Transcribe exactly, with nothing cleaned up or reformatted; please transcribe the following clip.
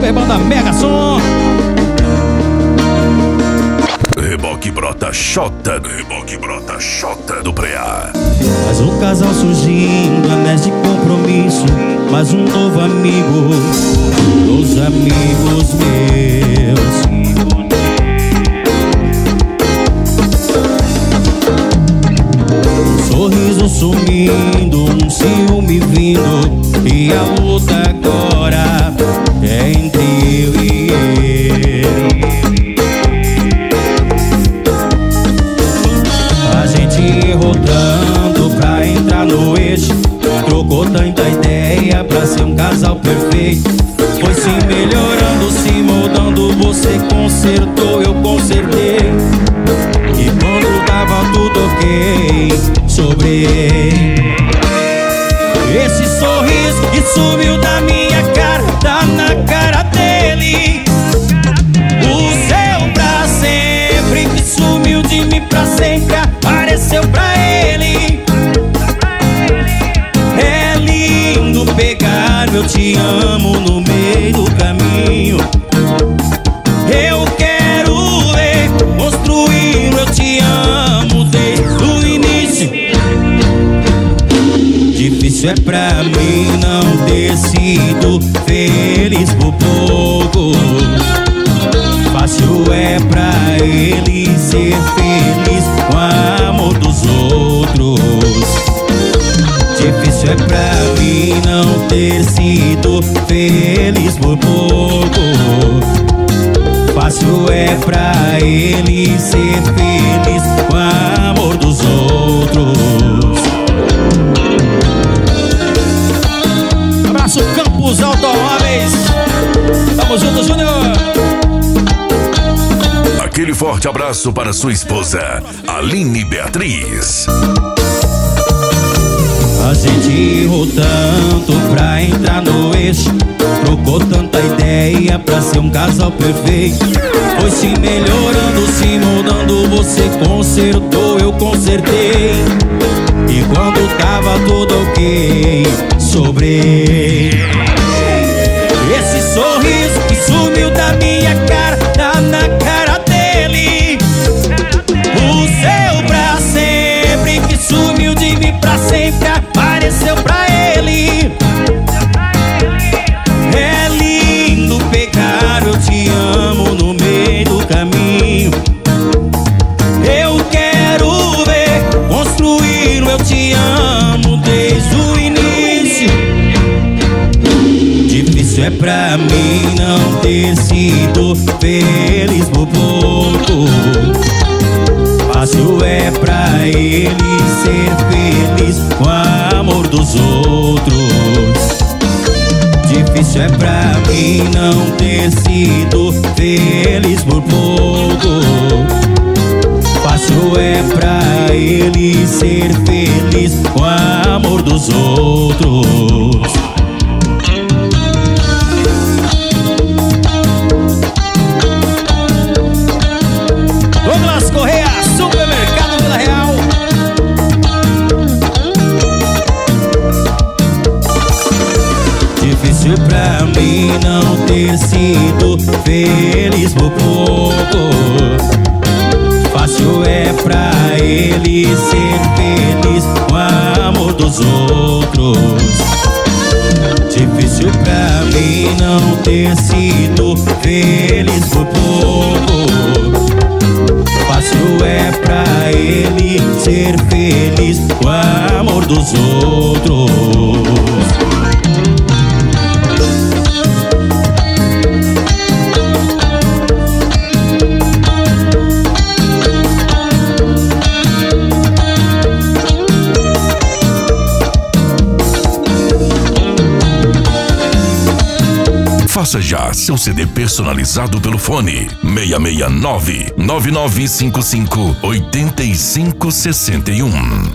Super Banda Mega Som. Reboque brota Xota, reboque brota Xota do Preá. Mais um casal surgindo, anéis de compromisso, mais um novo amigo dos amigos meus. Um sorriso sumindo, um ciúme vindo, e a luta agora é entre eu e ele. A gente rodando pra entrar no eixo, trocou tanta ideia pra ser um casal perfeito. Foi se melhorando, se moldando, você consertou, eu consertei. E quando tava tudo ok, sobrei. Esse sorriso que sumiu da minha cara, tá na cara dele. O seu pra sempre que sumiu de mim pra sempre, apareceu pra ele. É lindo pegar meu te amo no meio do caminho. Eu quero ver construir meu te amo desde o início. Difícil é pra mim não ter sido feliz por pouco. Fácil é pra ele ser feliz com o amor dos outros. Difícil é pra mim não ter sido feliz por pouco. Fácil é pra ele ser feliz com o amor dos outros. Abraço Campos Automóveis. Tamo junto, Júnior. Aquele forte abraço para sua esposa, Aline Beatriz. A gente errou tanto pra entrar no eixo, trocou tanta ideia pra ser um casal perfeito. Foi se melhorando, se moldando, você consertou, eu consertei. E quando tava tudo ok, sobrei. Esse sorriso que sumiu da minha cara, tá na cara dele. O seu pra sempre que sumiu de mim pra sempre, apareceu pra ele. É lindo pegar eu te amo no meio do caminho. Eu quero ver construir o eu te amo desde o início. Difícil é pra mim não ter sido feliz por pouco. Fácil é pra ele ser feliz com o amor dos outros. Difícil é pra mim não ter sido feliz por pouco. Fácil é pra ele ser feliz com o amor dos outros. Douglas Correia, Supermercado Vila Real. Difícil pra mim não ter sido feliz por pouco. Fácil é pra ele ser feliz com o amor dos outros. Difícil pra mim não ter sido feliz por pouco. Fácil é pra ele ser feliz com o amor dos outros. Faça já seu C D personalizado pelo fone seis seis nove, nove nove cinco cinco, oito cinco seis um.